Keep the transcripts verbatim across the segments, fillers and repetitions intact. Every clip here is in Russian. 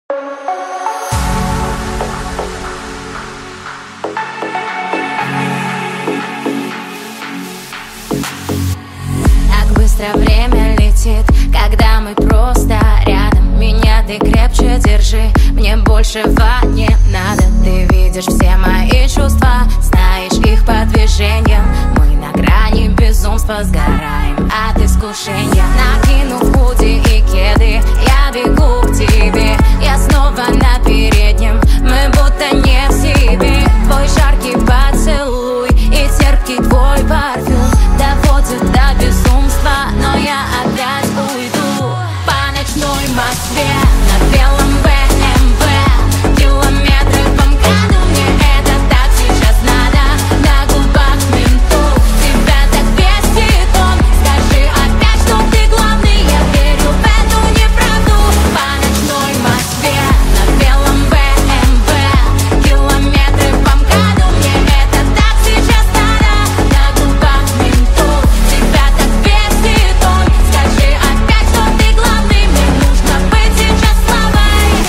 Время летит, когда мы просто рядом. Меня ты крепче держи, мне большего не надо. Ты видишь все мои чувства, знаешь их по движениям. Мы на грани безумства сгораем от искушения. Накинув худи и кеды, я бегу к тебе. Я снова на переднем, мы будто не в себе. Твой жаркий поцелуй и терпкий твой парфюм доводят до безумства, но я опять уйду по ночной Москве на белом бэ эм вэ. Километры по МКАДу, мне это так сейчас надо. На губах ментол, тебя так бесит он. Скажи опять, что ты главный, я верю в эту неправду. По ночной Москве на белом бэ эм вэ. Километры по МКАДу, мне это так сейчас надо. На губах ментол, тебя так бесит он. Скажи опять, что ты главный, мне нужно быть сейчас слабой.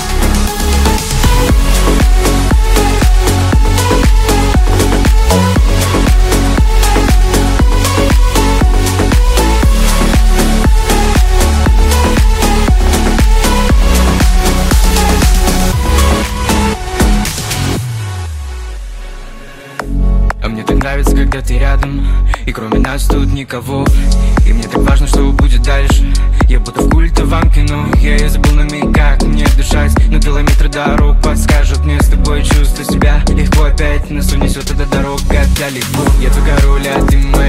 А мне так нравится, когда ты рядом, и кроме нас тут никого. И мне так важно, что будет дальше. Я будто в культовом кино. Я, я забыл на миг, как мне дышать. Но километры дорог подскажут мне с тобой чувствовать себя легко. Опять нас унесет эта дорога далеко. Я твой король, а ты моя